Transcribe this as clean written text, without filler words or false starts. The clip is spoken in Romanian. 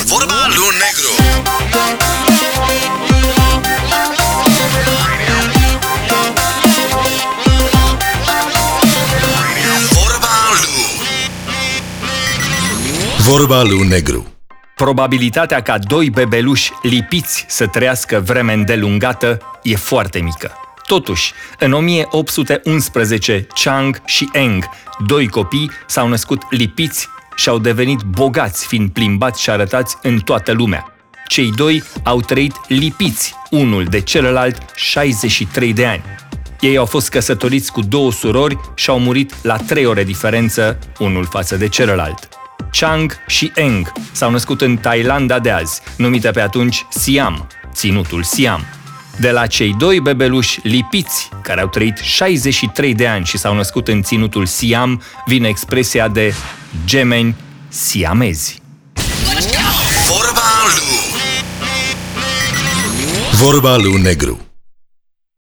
Vorba lui Negru. Vorba lui Negru. Probabilitatea ca doi bebeluși lipiți să trăiască vreme îndelungată e foarte mică. Totuși, în 1811, Chang și Eng, doi copii, s-au născut lipiți și au devenit bogați, fiind plimbați și arătați în toată lumea. Cei doi au trăit lipiți, unul de celălalt, 63 de ani. Ei au fost căsătoriți cu două surori și au murit la 3 ore diferență, unul față de celălalt. Chang și Eng s-au născut în Thailanda de azi, numită pe atunci Siam, ținutul Siam. De la cei doi bebeluși lipiți, care au trăit 63 de ani și s-au născut în ținutul Siam, vine expresia de gemeni siamezi. Vorba lui Negru.